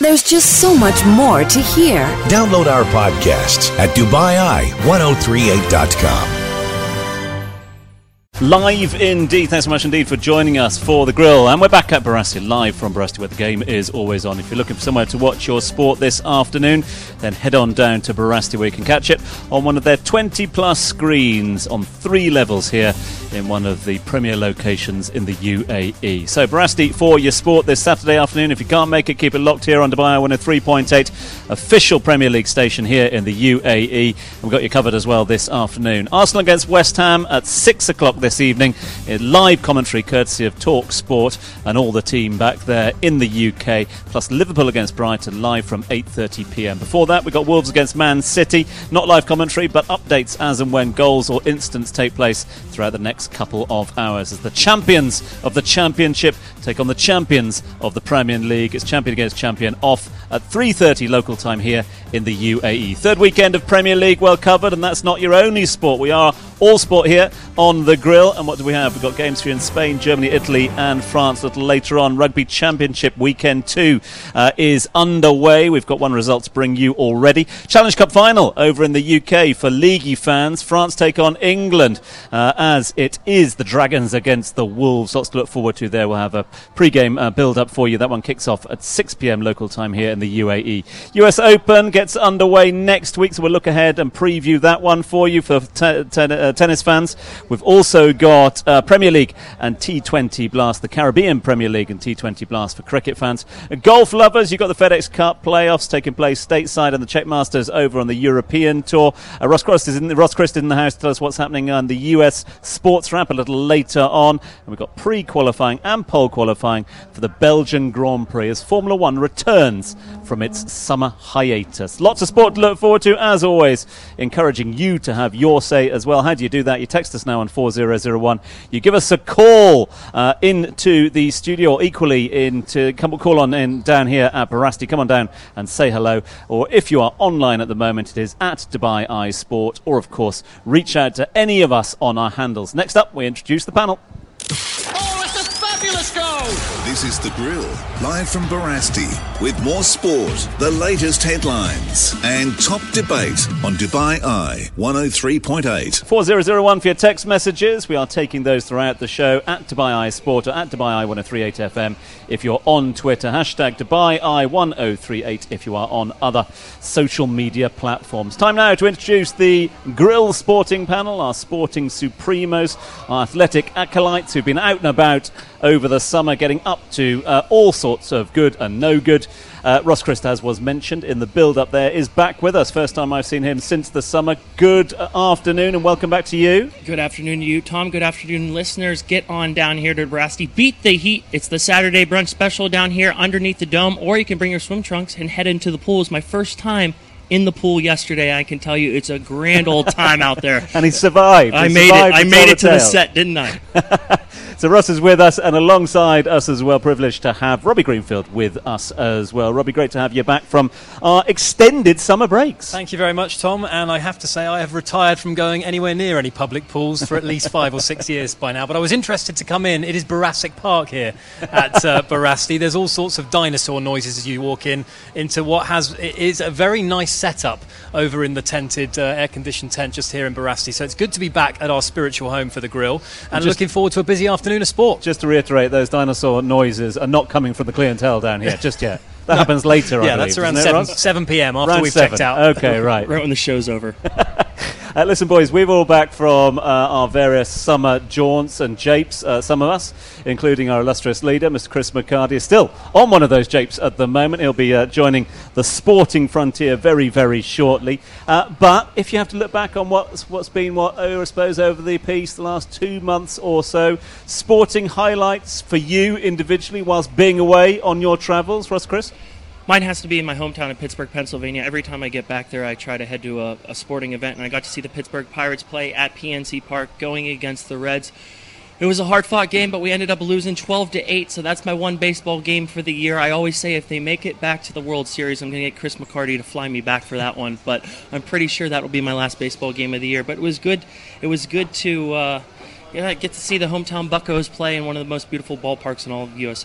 There's just so much more to hear. Download our podcasts at DubaiEye1038.com. Live indeed. Thanks so much indeed for joining us for The Grill. And we're back at Barasti, live from Barasti, where the game is always on. If you're looking for somewhere to watch your sport this afternoon, then head on down to Barasti, where you can catch it on one of their 20-plus screens on 3 levels here in one of the premier locations in the UAE. So Barasti for your sport this Saturday afternoon. If you can't make it, keep it locked here on Dubai 103.8, official Premier League station here in the UAE. And we've got you covered as well this afternoon. Arsenal against West Ham at 6 o'clock this evening. Live commentary courtesy of Talk Sport and all the team back there in the UK, plus Liverpool against Brighton live from 8:30pm. Before that, we've got Wolves against Man City. Not live commentary, but updates as and when goals or incidents take place throughout the next couple of hours as the champions of the Championship take on the champions of the Premier League. It's champion against champion off at 3:30 local time here in the UAE. Third weekend of Premier League well covered, and that's not your only sport. We are all sport here on The Grill. And what do we have? We've got games here in Spain, Germany, Italy and France a little later on. Rugby Championship Weekend 2 is underway. We've got one result to bring you already. Challenge Cup final over in the UK for Leaguey fans. France take on England as it is the Dragons against the Wolves. Lots to look forward to there. We'll have a pre-game build-up for you. That one kicks off at 6pm local time here in the UAE. US Open gets underway next week, so we'll look ahead and preview that one for you for tennis fans. We've also got Premier League and T20 Blast, the Caribbean Premier League and T20 Blast for cricket fans. Golf lovers, you've got the FedEx Cup playoffs taking place stateside and the Czech Masters over on the European Tour. Ross Christ is in the house to tell us what's happening on the US Sports Wrap a little later on. And we've got pre-qualifying and pole qualifying for the Belgian Grand Prix as Formula One returns from its summer hiatus. Lots of sport to look forward to, as always, encouraging you to have your say as well. How do you do that? You text us now on 4001. You give us a call into the studio, or equally call on in down here at Barasti. Come on down and say hello. Or if you are online at the moment, it is at Dubai Eye Sport. Or, of course, reach out to any of us on our handles. Next up, we introduce the panel. Oh, it's a fabulous goal! This is The Grill, live from Barasti, with more sport, the latest headlines, and top debate on Dubai Eye 103.8. 4001 for your text messages. We are taking those throughout the show at Dubai Eye Sport or at Dubai Eye 1038 FM if you're on Twitter. Hashtag Dubai Eye 1038 if you are on other social media platforms. Time now to introduce the Grill Sporting Panel, our sporting supremos, our athletic acolytes who've been out and about over the summer, getting up to all sorts of good and no good. Ross Christ, as was mentioned in the build-up there, is back with us. First time I've seen him since the summer. Good afternoon and welcome back to you. Good afternoon to you, Tom. Good afternoon, listeners. Get on down here to Barasti. Beat the heat. It's the Saturday brunch special down here underneath the dome, or you can bring your swim trunks and head into the pool. It's my first time in the pool yesterday. I can tell you it's a grand old time out there. And he survived. I made it to the set, didn't I? So Russ is with us, and alongside us as well, privileged to have Robbie Greenfield with us as well. Robbie, great to have you back from our extended summer breaks. Thank you very much, Tom, and I have to say I have retired from going anywhere near any public pools for at least 5 or 6 years by now, but I was interested to come in. It is Jurassic Park here at Barasti. There's all sorts of dinosaur noises as you walk into what is a very nice setup over in the tented air-conditioned tent just here in Barasti. So it's good to be back at our spiritual home for The Grill, and looking forward to a busy afternoon of sport. Just to reiterate, those dinosaur noises are not coming from the clientele down here just yet. That happens later, I believe. That's around 7 p.m. after we've checked out. Okay, right. Right when the show's over. Listen, boys, we're all back from our various summer jaunts and japes. Some of us, including our illustrious leader, Mr. Chris McCarty, is still on one of those japes at the moment. He'll be joining the sporting frontier very, very shortly. But if you have to look back on what's been, I suppose, over the piece, the last 2 months or so, sporting highlights for you individually whilst being away on your travels, Ross Chris? Mine has to be in my hometown of Pittsburgh, Pennsylvania. Every time I get back there, I try to head to a sporting event, and I got to see the Pittsburgh Pirates play at PNC Park going against the Reds. It was a hard-fought game, but we ended up losing 12-8, so that's my one baseball game for the year. I always say if they make it back to the World Series, I'm going to get Chris McCarty to fly me back for that one, but I'm pretty sure that will be my last baseball game of the year. But it was good. It was good to get to see the hometown Buccos play in one of the most beautiful ballparks in all of USA.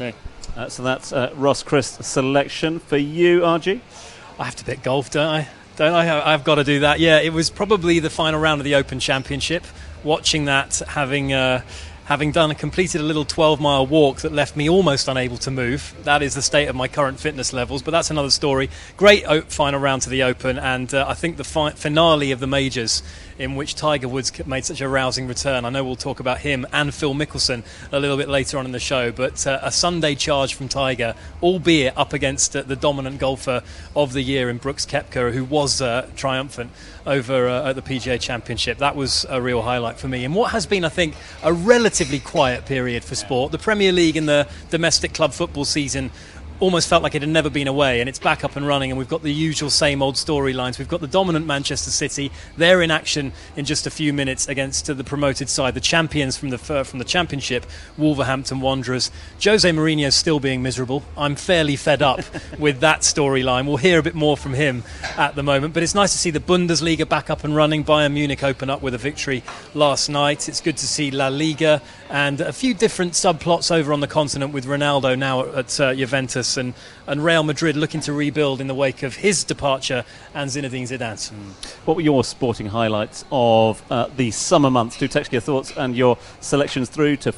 So that's Ross Christ's selection for you, RG. I have to pick golf, don't I? I've got to do that. Yeah, it was probably the final round of the Open Championship. Watching that, having completed a little 12-mile walk that left me almost unable to move. That is the state of my current fitness levels, but that's another story. Great final round to the Open, and I think the finale of the majors, in which Tiger Woods made such a rousing return. I know we'll talk about him and Phil Mickelson a little bit later on in the show, but a Sunday charge from Tiger, albeit up against the dominant golfer of the year in Brooks Koepka, who was triumphant over at the PGA Championship. That was a real highlight for me. And what has been, I think, a relatively quiet period for sport. The Premier League and the domestic club football season almost felt like it had never been away, and it's back up and running, and we've got the usual same old storylines. We've got the dominant Manchester City. They're in action in just a few minutes against the promoted side, the champions from the Championship, Wolverhampton Wanderers. Jose Mourinho's still being miserable. I'm fairly fed up with that storyline. We'll hear a bit more from him at the moment, but it's nice to see the Bundesliga back up and running. Bayern Munich open up with a victory last night. It's good to see La Liga and a few different subplots over on the continent, with Ronaldo now at Juventus, and Real Madrid looking to rebuild in the wake of his departure and Zinedine Zidane's. What were your sporting highlights of the summer months? Do text your thoughts and your selections through to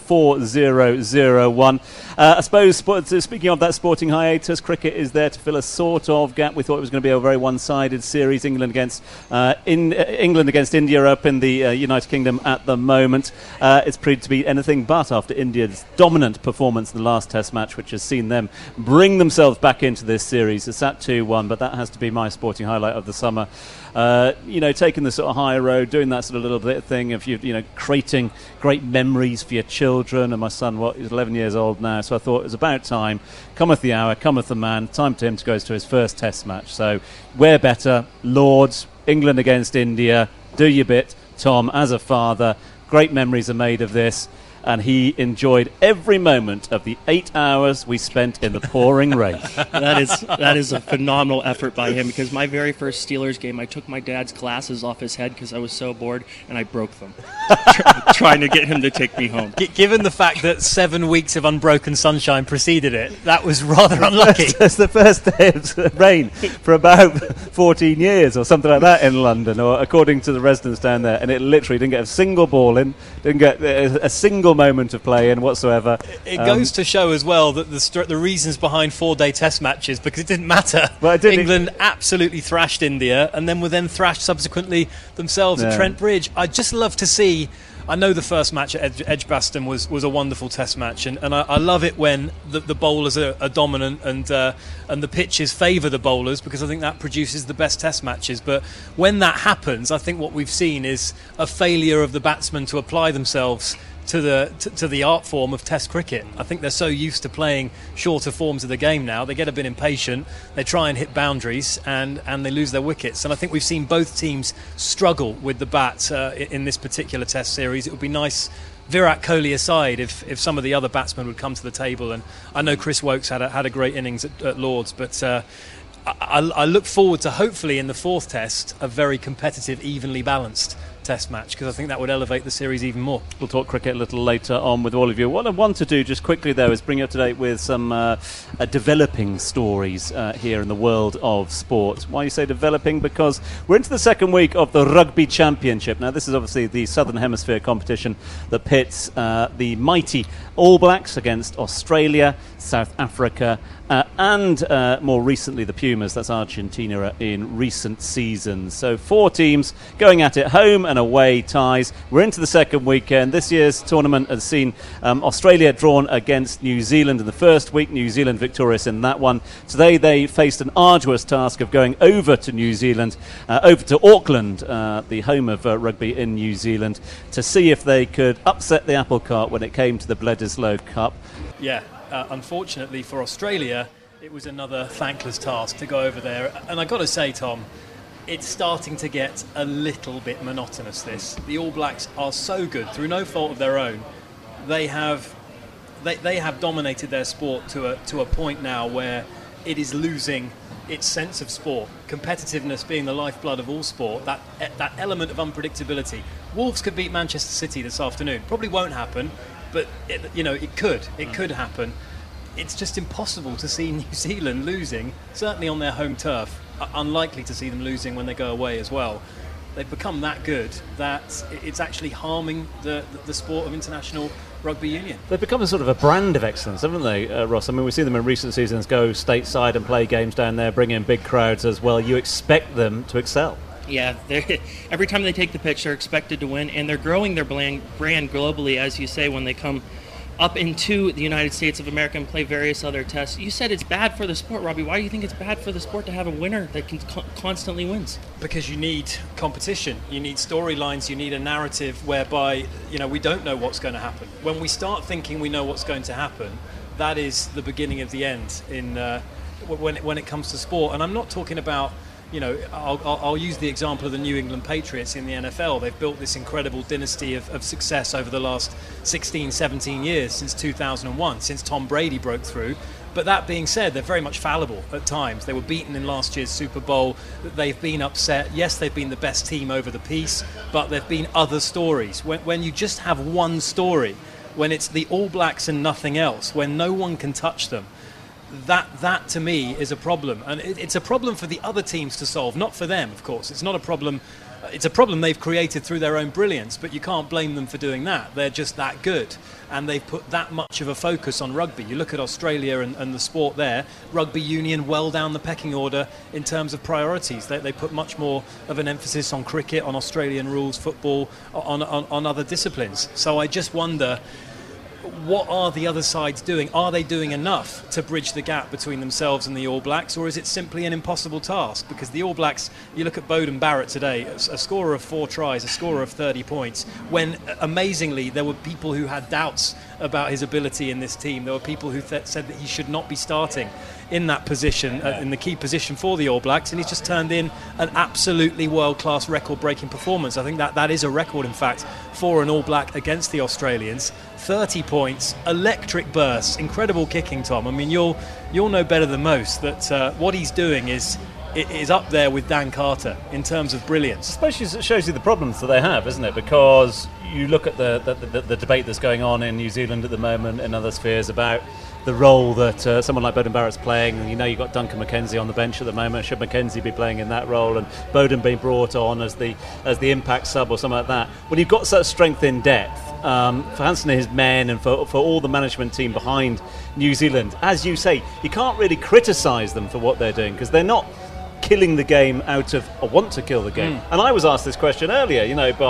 4001. I suppose, speaking of that sporting hiatus, cricket is there to fill a sort of gap. We thought it was going to be a very one-sided series. England against India up in the United Kingdom at the moment. It's proved to be anything but after India's dominant performance in the last Test match, which has seen them bring themselves back into this series. It's at 2-1, but that has to be my sporting highlight of the summer. Taking the sort of high road, doing that sort of little bit thing of creating great memories for your children. And my son, he's 11 years old now, so I thought it was about time. Cometh the hour, cometh the man. Time to him to go to his first Test match. So where better, Lords, England against India. Do your bit, Tom, as a father. Great memories are made of this. And he enjoyed every moment of the 8 hours we spent in the pouring rain. That is a phenomenal effort by him, because my very first Steelers game, I took my dad's glasses off his head because I was so bored, and I broke them, trying to get him to take me home. Given the fact that 7 weeks of unbroken sunshine preceded it, that was rather unlucky. It's the first day of rain for about 14 years or something like that in London, or according to the residents down there, and it literally didn't get a single ball in, didn't get a single moment of play in whatsoever. It goes to show as well that the reasons behind 4-day Test matches, because it didn't matter. Well, England absolutely thrashed India, and then were then thrashed subsequently themselves at Trent Bridge. I'd just love to see. I know the first match at Edgbaston was a wonderful Test match, and I love it when the bowlers are dominant and the pitches favour the bowlers, because I think that produces the best Test matches. But when that happens, I think what we've seen is a failure of the batsmen to apply themselves to the art form of Test cricket. I think they're so used to playing shorter forms of the game now, they get a bit impatient, they try and hit boundaries, and they lose their wickets. And I think we've seen both teams struggle with the bat in this particular Test series. It would be nice, Virat Kohli aside, if some of the other batsmen would come to the table. And I know Chris Woakes had a great innings at Lords, but I look forward to, hopefully in the fourth Test, a very competitive, evenly balanced Test match, because I think that would elevate the series even more. We'll talk cricket a little later on with all of you. What I want to do just quickly, though, is bring you up to date with some developing stories here in the world of sport. Why you say developing? Because we're into the second week of the Rugby Championship. Now, this is obviously the Southern Hemisphere competition that pits the mighty All Blacks against Australia, South Africa, and more recently the Pumas, that's Argentina, in recent seasons. So 4 teams going at it, home and away ties. We're into the second weekend. This year's tournament has seen Australia drawn against New Zealand in the first week, New Zealand victorious in that one. Today they faced an arduous task of going over to New Zealand, over to Auckland, the home of rugby in New Zealand, to see if they could upset the apple cart when it came to the Bledisloe Cup. Yeah. Unfortunately for Australia, it was another thankless task to go over there. And I've got to say, Tom, it's starting to get a little bit monotonous, this. The All Blacks are so good, through no fault of their own. They have dominated their sport to a point now where it is losing its sense of sport. Competitiveness being the lifeblood of all sport, that element of unpredictability. Wolves could beat Manchester City this afternoon. Probably won't happen, but it could happen. it's just impossible to see New Zealand losing, certainly on their home turf. Unlikely to see them losing when they go away as well. They've become that good that it's actually harming the sport of international rugby union. They've become a sort of a brand of excellence, haven't they, Ross? I mean, we've seen them in recent seasons go stateside and play games down there, bring in big crowds as well. You expect them to excel. Yeah, every time they take the pitch, they're expected to win, and they're growing their brand globally, as you say, when they come up into the United States of America and play various other tests. You said it's bad for the sport, Robbie. Why do you think it's bad for the sport to have a winner that constantly wins? Because you need competition, you need storylines, you need a narrative whereby, we don't know what's going to happen. When we start thinking we know what's going to happen, that is the beginning of the end when it comes to sport. And I'm not talking about, I'll use the example of the New England Patriots in the NFL. They've built this incredible dynasty of success over the last 16, 17 years, since 2001, since Tom Brady broke through. But that being said, they're very much fallible at times. They were beaten in last year's Super Bowl. They've been upset. Yes, they've been the best team over the piece, but there have been other stories. When you just have one story, when it's the All Blacks and nothing else, when no one can touch them, that to me is a problem, and it's a problem for the other teams to solve, not for them, of course. It's not a problem. It's a problem they've created through their own brilliance, but you can't blame them for doing that. They're just that good, and they've put that much of a focus on rugby. You look at Australia and the sport there, rugby union well down the pecking order in terms of priorities. They put much more of an emphasis on cricket, on Australian rules, football, on other disciplines. So I just wonder, what are the other sides doing? Are they doing enough to bridge the gap between themselves and the All Blacks, or is it simply an impossible task? Because the All Blacks, you look at Beauden Barrett today, a scorer of 4 tries, a scorer of 30 points, when amazingly there were people who had doubts about his ability in this team. There were people who said that he should not be starting in that position, in the key position for the All Blacks, and he's just turned in an absolutely world-class record-breaking performance. I think that is a record, in fact, for an All Black against the Australians. 30 points, electric bursts, incredible kicking, Tom. I mean, you'll know better than most that what he's doing is up there with Dan Carter in terms of brilliance. Especially it shows you the problems that they have, isn't it? Because you look at the debate that's going on in New Zealand at the moment and other spheres about the role that someone like Beauden Barrett's playing. And you've got Duncan McKenzie on the bench at the moment. Should McKenzie be playing in that role, and Beauden being brought on as the impact sub or something like that? When you've got such strength in depth, for Hansen and his men, and for all the management team behind New Zealand, as you say, you can't really criticise them for what they're doing, because they're not killing the game out of a want to kill the game. And I was asked this question earlier,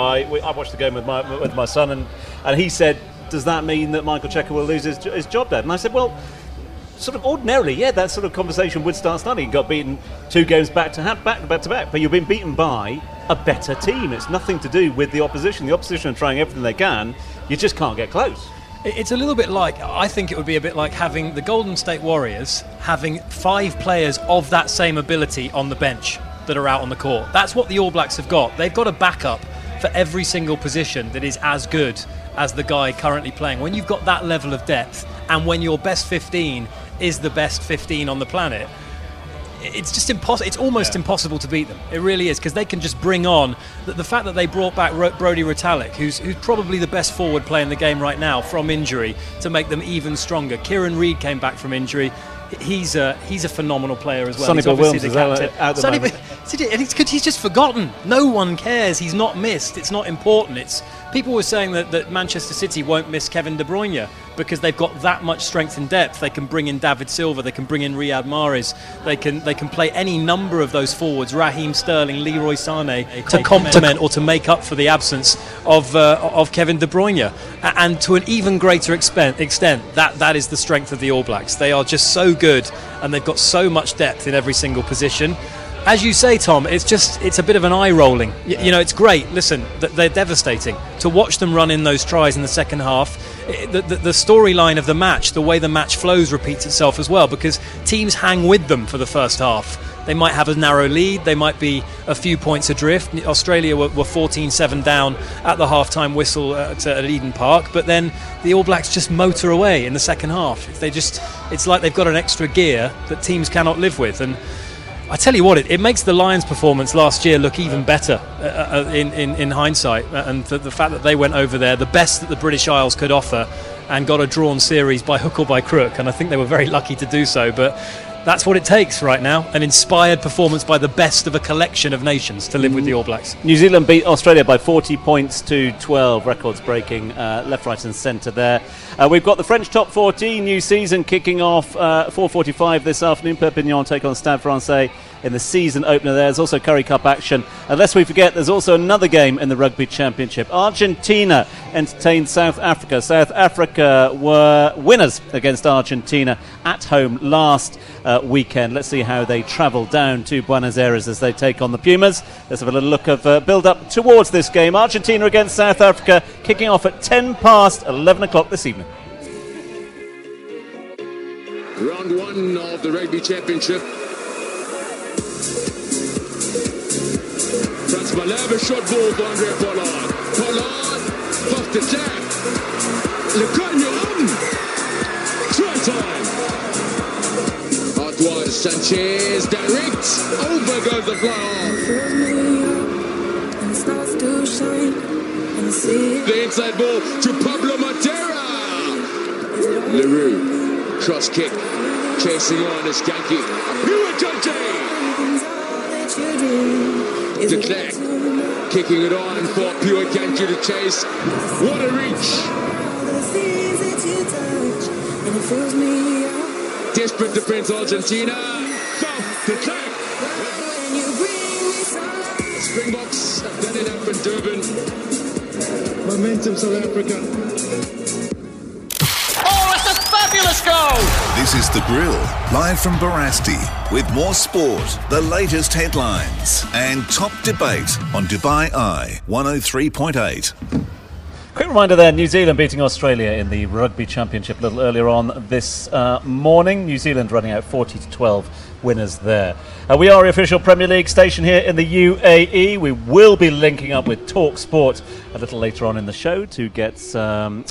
I watched the game with my son, and he said, does that mean that Michael Cheika will lose his job, Dad? And I said, well, sort of ordinarily, yeah, that sort of conversation would start starting. He got beaten 2 games back to back, but you've been beaten by a better team. It's nothing to do with the opposition. The opposition are trying everything they can. You just can't get close. It's a little bit like, I think it would be a bit like having the Golden State Warriors having 5 players of that same ability on the bench that are out on the court. That's what the All Blacks have got. They've got a backup for every single position that is as good as the guy currently playing. When you've got that level of depth, and when your best 15 is the best 15 on the planet, it's just impossible. It's almost impossible to beat them. It really is, because they can just bring on the fact that they brought back Brodie Retallick, who's probably the best forward player in the game right now from injury, to make them even stronger. Kieran Reid came back from injury. He's a phenomenal player as well. Sonny Bill Williams is out the moment. He's just forgotten. No one cares. He's not missed. It's not important. People were saying that Manchester City won't miss Kevin De Bruyne because they've got that much strength and depth. They can bring in David Silva. They can bring in Riyad Mahrez. They can play any number of those forwards, Raheem Sterling, Leroy Sané, to complement or to make up for the absence of Kevin De Bruyne. And to an even greater extent, that is the strength of the All Blacks. They are just so good, and they've got so much depth in every single position. As you say, Tom, it's a bit of an eye rolling. It's great. Listen, they're devastating. To watch them run in those tries in the second half, the storyline of the match, the way the match flows, repeats itself as well, because teams hang with them for the first half. They might have a narrow lead, they might be a few points adrift. Australia were 14-7 down at the half-time whistle at Eden Park, but then the All Blacks just motor away in the second half. It's like they've got an extra gear that teams cannot live with, and I tell you what, it makes the Lions' performance last year look even better in hindsight, and the fact that they went over there, the best that the British Isles could offer, and got a drawn series by hook or by crook, and I think they were very lucky to do so, but that's what it takes right now, an inspired performance by the best of a collection of nations to live with the All Blacks. New Zealand beat Australia by 40 points to 12, records breaking left, right and centre there. We've got the French top 14 new season kicking off 4:45 this afternoon. Perpignan take on Stade Francais in the season opener there. There's also Currie Cup action. Unless we forget, there's also another game in the Rugby Championship. Argentina entertained South Africa. South Africa were winners against Argentina at home last weekend. Let's see how they travel down to Buenos Aires as they take on the Pumas. Let's have a little look of build-up towards this game. Argentina against South Africa, kicking off at 10 past 11 o'clock this evening. Round one of the Rugby Championship. Frans Malherbe, short ball for Andre Pollard. Pollard, first attack. Le Cogne on. Try time. Artois Sanchez, direct. Over goes the fly off. The inside ball to Pablo Matera. Leroux, cross kick. Chasing on is Skanky. De Klerk, kicking it on for Pure Kanji to chase. What a reach! Desperate defense, Argentina. De Klerk. Springboks have done it up in Durban. Momentum, South Africa. Oh, it's a fabulous goal! This is The Grill, live from Barasti, with more sport, the latest headlines, and top debate on Dubai Eye 103.8. Quick reminder there, New Zealand beating Australia in the Rugby Championship a little earlier on this morning. New Zealand running out 40-12 winners there. We are the official Premier League station here in the UAE. We will be linking up with Talk Sport a little later on in the show to get some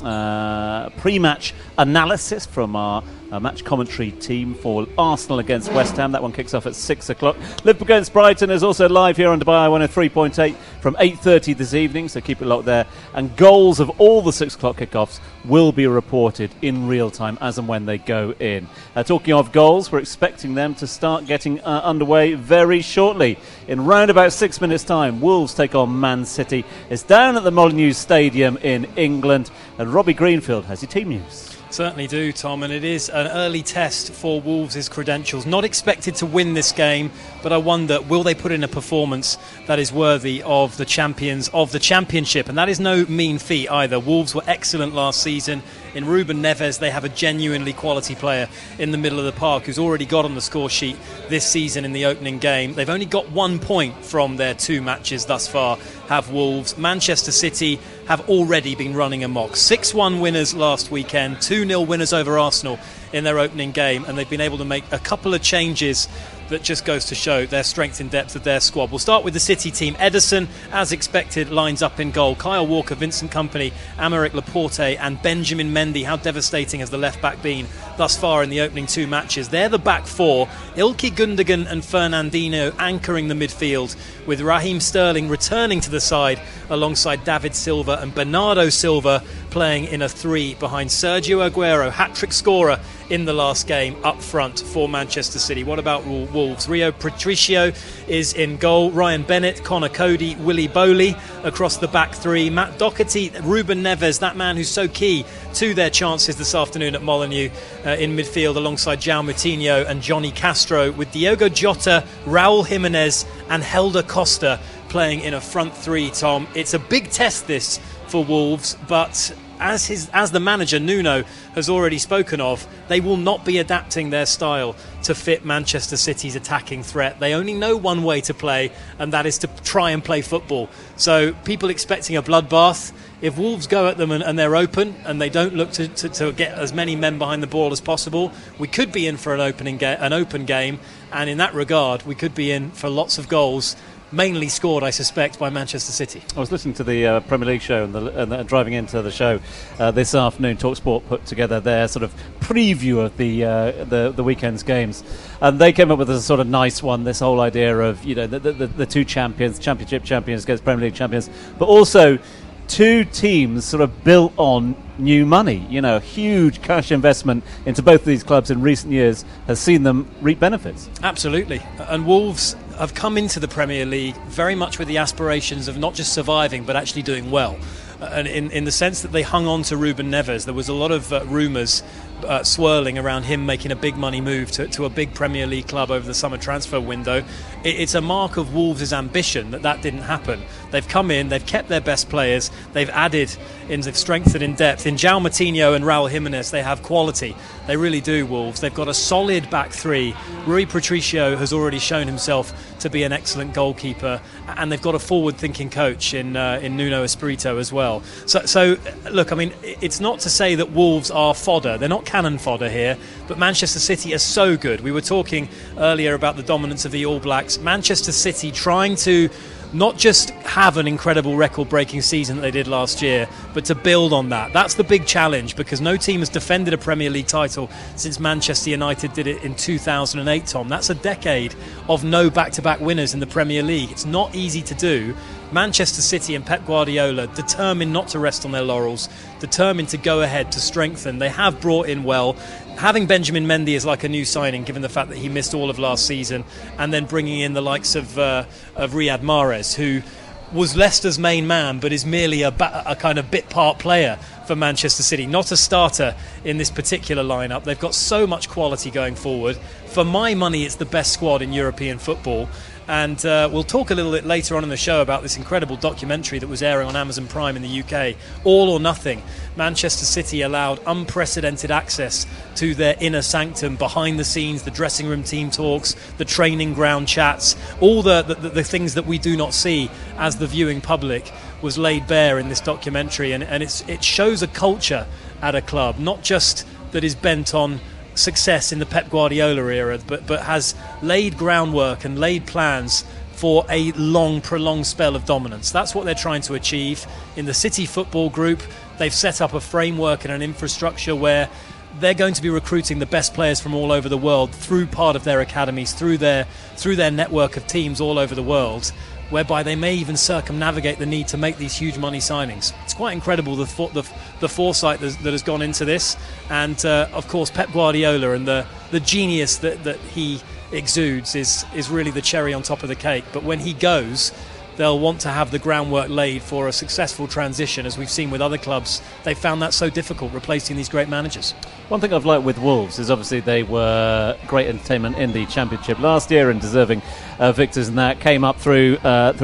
pre-match analysis from our match commentary team for Arsenal against West Ham. That one kicks off at 6 o'clock. Liverpool against Brighton is also live here on Dubai 103.8 from 8:30 this evening, so keep it locked there. And goals of all the 6 o'clock kickoffs will be reported in real time as and when they go in. Talking of goals, we're expecting them to start getting underway very shortly. In round about 6 minutes' time, Wolves take on Man City. It's down at the Molineux Stadium in England, and Robbie Greenfield has your team news. Certainly do, Tom, and it is an early test for Wolves' credentials. Not expected to win this game, but I wonder, will they put in a performance that is worthy of the champions of the Championship? And that is no mean feat either. Wolves were excellent last season. In Ruben Neves, they have a genuinely quality player in the middle of the park who's already got on the score sheet this season in the opening game. They've only got 1 point from their 2 matches thus far, have Wolves. Manchester City have already been running amok. 6-1 winners last weekend, 2-0 winners over Arsenal in their opening game, and they've been able to make a couple of changes that just goes to show their strength in depth of their squad. We'll start with the City team. Ederson, as expected, lines up in goal. Kyle Walker, Vincent Kompany, Aymeric Laporte and Benjamin Mendy. How devastating has the left-back been thus far in the opening 2 matches? They're the back 4. Ilkay Gundogan and Fernandinho anchoring the midfield, with Raheem Sterling returning to the side alongside David Silva and Bernardo Silva playing in a 3 behind Sergio Aguero, hat-trick scorer in the last game, up front for Manchester City. What about Wolves? Rio Patricio is in goal. Ryan Bennett, Connor Cody, Willy Bowley across the back 3. Matt Doherty, Ruben Neves, that man who's so key to their chances this afternoon at Molineux in midfield alongside João Moutinho and Johnny Castro, with Diogo Jota, Raul Jimenez and Helder Costa playing in a front 3, Tom. It's a big test this for Wolves, but as the manager Nuno has already spoken of, they will not be adapting their style to fit Manchester City's attacking threat. They only know one way to play, and that is to try and play football. So people expecting a bloodbath, if Wolves go at them and they're open and they don't look to get as many men behind the ball as possible, we could be in for an open game, and in that regard we could be in for lots of goals, mainly scored, I suspect, by Manchester City. I was listening to the Premier League show and driving into the show this afternoon. TalkSport put together their sort of preview of the weekend's games. And they came up with a sort of nice one, this whole idea of, the two champions, Championship champions against Premier League champions, but also two teams sort of built on new money. Huge cash investment into both of these clubs in recent years has seen them reap benefits. Absolutely. And Wolves have come into the Premier League very much with the aspirations of not just surviving but actually doing well. And in the sense that they hung on to Ruben Neves, there was a lot of rumours swirling around him making a big money move to a big Premier League club over the summer transfer window. It's a mark of Wolves' ambition that didn't happen. They've come in, they've kept their best players, they've added, they've strengthened in depth. In João Moutinho and Raul Jimenez, they have quality. They really do, Wolves. They've got a solid back three. Rui Patricio has already shown himself to be an excellent goalkeeper, and they've got a forward-thinking coach in Nuno Espirito as well. So look, I mean, it's not to say that Wolves are fodder. They're not cannon fodder here, but Manchester City are so good. We were talking earlier about the dominance of the All Blacks. Manchester City trying to not just have an incredible record-breaking season that they did last year, but to build on that. That's the big challenge, because no team has defended a Premier League title since Manchester United did it in 2008, Tom. That's a decade of no back-to-back winners in the Premier League. It's not easy to do. Manchester City and Pep Guardiola determined not to rest on their laurels, determined to go ahead to strengthen. They have brought in well. Having Benjamin Mendy is like a new signing, given the fact that he missed all of last season, and then bringing in the likes of Riyad Mahrez, who was Leicester's main man, but is merely a kind of bit part player for Manchester City, not a starter in this particular lineup. They've got so much quality going forward. For my money, it's the best squad in European football. And we'll talk a little bit later on in the show about this incredible documentary that was airing on Amazon Prime in the UK, All or Nothing. Manchester City allowed unprecedented access to their inner sanctum, behind the scenes, the dressing room team talks, the training ground chats, all the things that we do not see as the viewing public was laid bare in this documentary. And it shows a culture at a club, not just that is bent on success in the Pep Guardiola era, but has laid groundwork and laid plans for a long, prolonged spell of dominance. That's what they're trying to achieve. In the City Football Group, they've set up a framework and an infrastructure where they're going to be recruiting the best players from all over the world through part of their academies, through their network of teams all over the world, whereby they may even circumnavigate the need to make these huge money signings. It's quite incredible the foresight that has gone into this, and of course Pep Guardiola and the genius that he exudes is really the cherry on top of the cake. But when he goes, they'll want to have the groundwork laid for a successful transition. As we've seen with other clubs, they found that so difficult, replacing these great managers. One thing I've liked with Wolves is obviously they were great entertainment in the Championship last year and deserving victors in that, came up through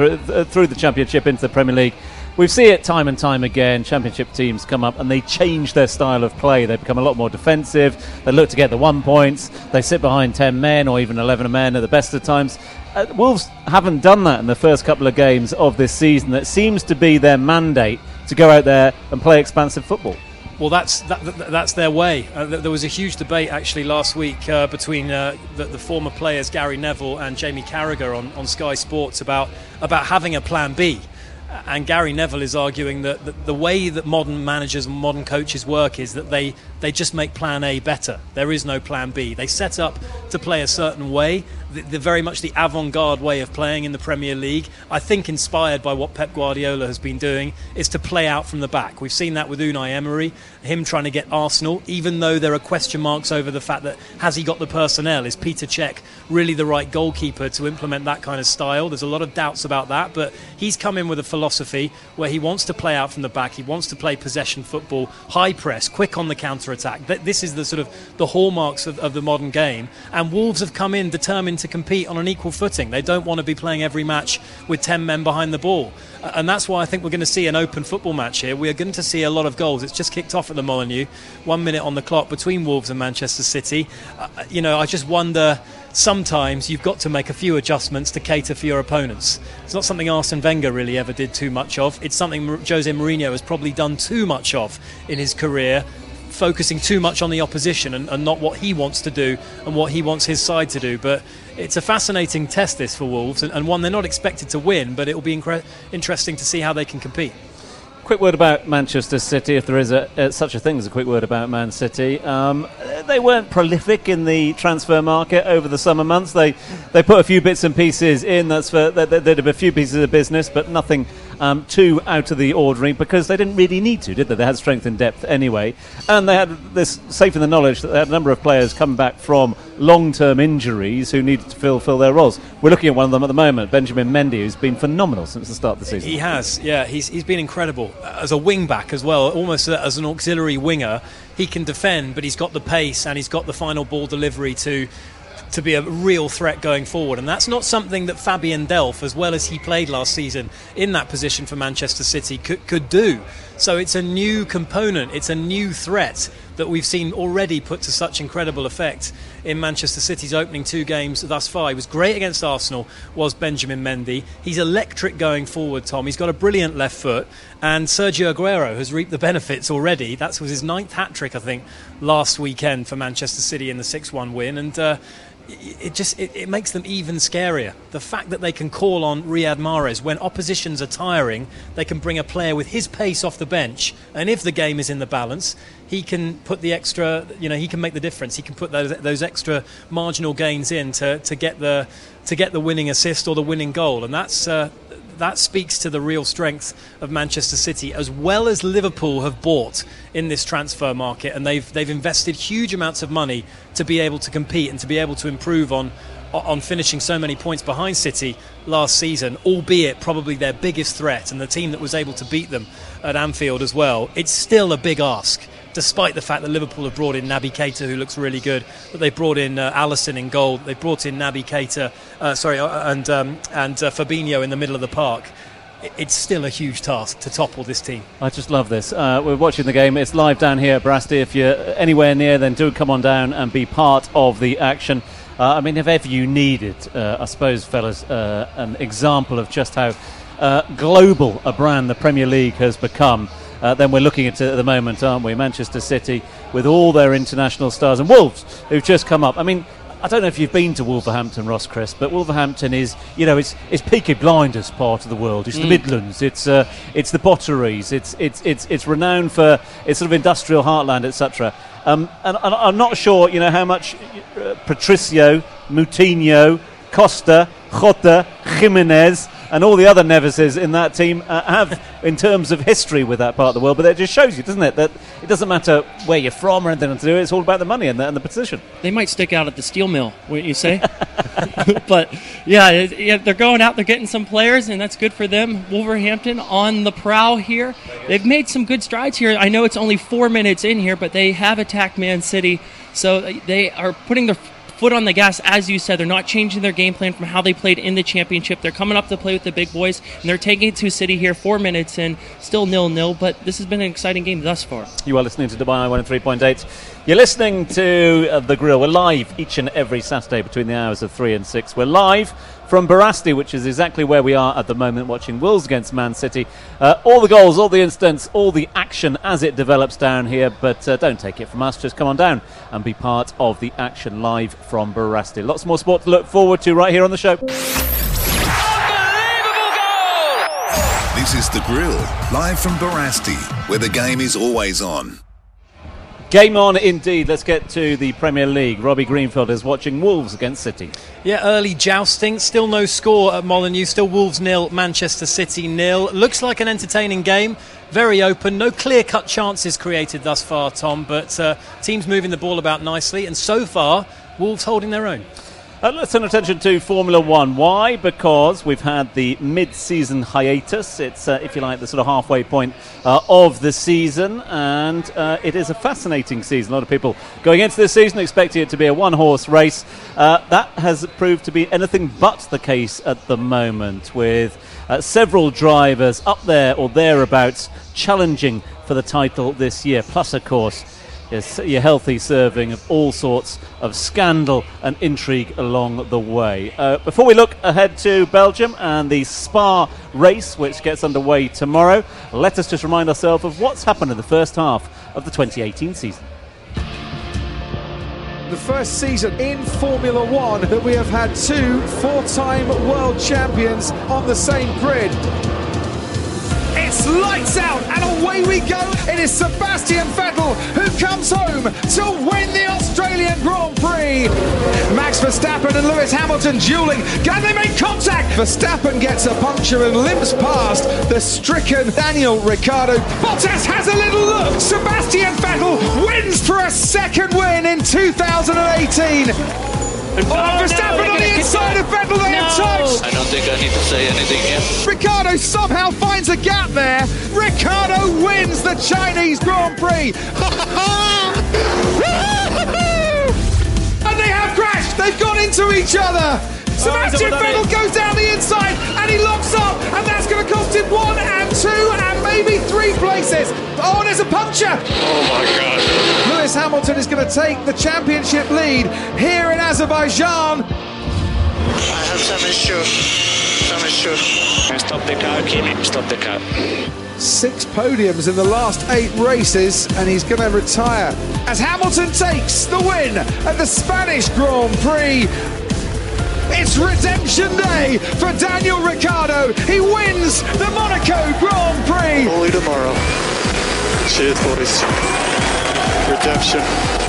the Championship into the Premier League. We see it time and time again. Championship teams come up and they change their style of play. They become a lot more defensive. They look to get the 1 points. They sit behind 10 men or even 11 men at the best of times. Wolves haven't done that in the first couple of games of this season. That seems to be their mandate, to go out there and play expansive football. Well, that's their way. There was a huge debate actually last week between the former players Gary Neville and Jamie Carragher on Sky Sports about having a plan B. And Gary Neville is arguing that the way that modern managers and modern coaches work is that they just make plan A better. There is no plan B. They set up to play a certain way, the very much the avant-garde way of playing in the Premier League. I think inspired by what Pep Guardiola has been doing, is to play out from the back. We've seen that with Unai Emery, him trying to get Arsenal, even though there are question marks over the fact that has he got the personnel? Is Peter Cech really the right goalkeeper to implement that kind of style? There's a lot of doubts about that, but he's come in with a philosophy where he wants to play out from the back. He wants to play possession football, high press, quick on the counter-attack. This is the sort of the hallmarks of the modern game. And Wolves have come in determined to compete on an equal footing. They don't want to be playing every match with 10 men behind the ball. And that's why I think we're going to see an open football match here. We are going to see a lot of goals. It's just kicked off at the Molineux. 1 minute on the clock between Wolves and Manchester City. I just wonder, sometimes you've got to make a few adjustments to cater for your opponents. It's not something Arsene Wenger really ever did too much of. It's something Jose Mourinho has probably done too much of in his career, focusing too much on the opposition and not what he wants to do and what he wants his side to do. But it's a fascinating test, this, for Wolves, and one they're not expected to win, but it will be interesting to see how they can compete. Quick word about Manchester City, if there is such a thing as a quick word about Man City. They weren't prolific in the transfer market over the summer months. They put a few bits and pieces in. They did a few pieces of business, but nothing too out of the ordinary, because they didn't really need to, did they? They had strength and depth anyway. And they had this safe in the knowledge that they had a number of players coming back from long-term injuries who needed to fill their roles. We're looking at one of them at the moment, Benjamin Mendy, who's been phenomenal since the start of the season. He has, yeah. He's been incredible. As a wing-back as well, almost as an auxiliary winger. He can defend, but he's got the pace and he's got the final ball delivery to be a real threat going forward. And that's not something that Fabian Delph, as well as he played last season in that position for Manchester City, could do. So it's a new component, it's a new threat that we've seen already put to such incredible effect in Manchester City's opening 2 games thus far. He was great against Arsenal, was Benjamin Mendy. He's electric going forward, Tom. He's got a brilliant left foot, and Sergio Aguero has reaped the benefits already. That was his 9th hat-trick, I think, last weekend for Manchester City in the 6-1 win, and it makes them even scarier. The fact that they can call on Riyad Mahrez when oppositions are tiring, they can bring a player with his pace off the bench, and if the game is in the balance, he can put the extra, he can make the difference. He can put those extra marginal gains in to get the winning assist or the winning goal, and that speaks to the real strength of Manchester City, as well as Liverpool have bought in this transfer market, and they've invested huge amounts of money to be able to compete and to be able to improve on finishing so many points behind City last season, albeit probably their biggest threat and the team that was able to beat them at Anfield as well. It's still a big ask, despite the fact that Liverpool have brought in Naby Keita, who looks really good, that they brought in Alisson in goal, they brought in Naby Keita, and Fabinho in the middle of the park. It's still a huge task to topple this team. I just love this. We're watching the game. It's live down here at Barasti. If you're anywhere near, then do come on down and be part of the action. If ever you needed, I suppose, fellas, an example of just how global a brand the Premier League has become, then we're looking at it at the moment, aren't we? Manchester City with all their international stars, and Wolves, who've just come up. I don't know if you've been to Wolverhampton, Ross Chris, but Wolverhampton is, it's Peaky Blinders part of the world. It's the Midlands. It's the Potteries. It's renowned for its sort of industrial heartland, etc. And I'm not sure, how much Patricio, Moutinho, Costa, Jota, Jimenez, and all the other Neveses in that team have in terms of history with that part of the world. But that just shows you, doesn't it, that it doesn't matter where you're from or anything to do. It's all about the money and the position. They might stick out at the steel mill, wouldn't you say? But yeah, they're going out, they're getting some players, and that's good for them. Wolverhampton on the prowl here. They've made some good strides here. I know it's only 4 minutes in here, but they have attacked Man City, so they are putting their foot on the gas, as you said. They're not changing their game plan from how they played in the championship. They're coming up to play with the big boys, and they're taking it to City here, 4 minutes in, still 0-0, but this has been an exciting game thus far. You are listening to Dubai 103.8. You're listening to The Grill. We're live each and every Saturday between the hours of 3 and 6. We're live from Barasti, which is exactly where we are at the moment, watching Wolves against Man City. All the goals, all the incidents, all the action as it develops down here, but don't take it from us. Just come on down and be part of the action live from Barasti. Lots more sport to look forward to right here on the show. Unbelievable goal! This is The Grill, live from Barasti, where the game is always on. Game on indeed. Let's get to the Premier League. Robbie Greenfield is watching Wolves against City. Yeah, early jousting. Still no score at Molineux. Still Wolves 0, Manchester City 0. Looks like an entertaining game. Very open. No clear-cut chances created thus far, Tom, but teams moving the ball about nicely. And so far, Wolves holding their own. Let's turn attention to Formula One. Why? Because we've had the mid-season hiatus. It's, if you like, the sort of halfway point of the season, and it is a fascinating season. A lot of people going into this season expecting it to be a one-horse race. That has proved to be anything but the case at the moment, with several drivers up there or thereabouts challenging for the title this year. Plus, of course, your healthy serving of all sorts of scandal and intrigue along the way. Before we look ahead to Belgium and the Spa race, which gets underway tomorrow, let us just remind ourselves of what's happened in the first half of the 2018 season. The first season in Formula One that we have had two four-time world champions on the same grid. It's lights out and away we go. It is Sebastian Vettel who comes home to win the Australian Grand Prix. Max Verstappen and Lewis Hamilton dueling. Can they make contact? Verstappen gets a puncture and limps past the stricken Daniel Ricciardo. Bottas has a little look. Sebastian Vettel wins for a second win in 2018. Verstappen on the inside of Vettel, they are touched. I don't think I need to say anything here. Ricciardo somehow finds a gap there. Ricciardo wins the Chinese Grand Prix. And they have crashed. They've gone into each other. Sebastian Vettel goes down the inside and he locks up, and that's going to cost him 1 and 2 and maybe 3 places. Oh, there's a puncture. Oh my God. Lewis Hamilton is going to take the championship lead here in Azerbaijan. I have some issue. Stop the car, Kimi. Stop the car. 6 podiums in the last 8 races, and he's going to retire as Hamilton takes the win at the Spanish Grand Prix. It's redemption day for Daniel Ricciardo. He wins the Monaco Grand Prix. Only tomorrow. Cheers, boys. Redemption.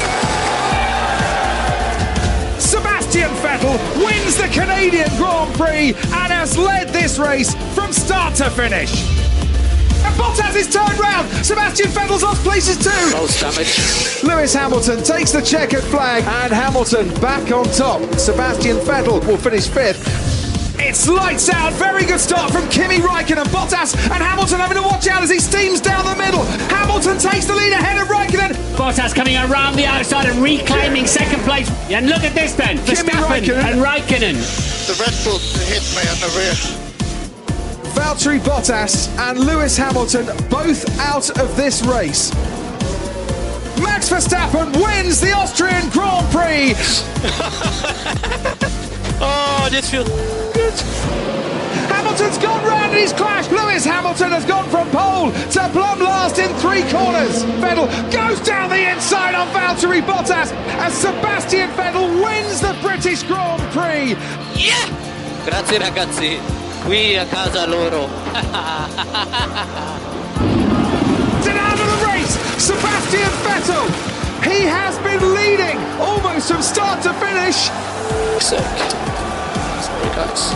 Sebastian Vettel wins the Canadian Grand Prix and has led this race from start to finish. And Bottas is turned round. Sebastian Vettel's lost places too. Most damage. Lewis Hamilton takes the checkered flag, and Hamilton back on top. Sebastian Vettel will finish 5th. It's lights out. Very good start from Kimi Räikkönen. Bottas and Hamilton having to watch out as he steams down the middle. Hamilton takes the lead ahead of Räikkönen. Bottas coming around the outside and reclaiming second place. And look at this then. Verstappen and Räikkönen. The Red Bull hit me on the rear. Valtteri Bottas and Lewis Hamilton both out of this race. Max Verstappen wins the Austrian Grand Prix. Oh, this feels good. Hamilton's gone round and he's clashed. Lewis Hamilton has gone from pole to plumb last in 3 corners. Vettel goes down the inside on Valtteri Bottas as Sebastian Vettel wins the British Grand Prix. Yeah! Grazie ragazzi. Qui a casa loro. Out of the race, Sebastian Vettel. He has been leading almost from start to finish. Sorry guys.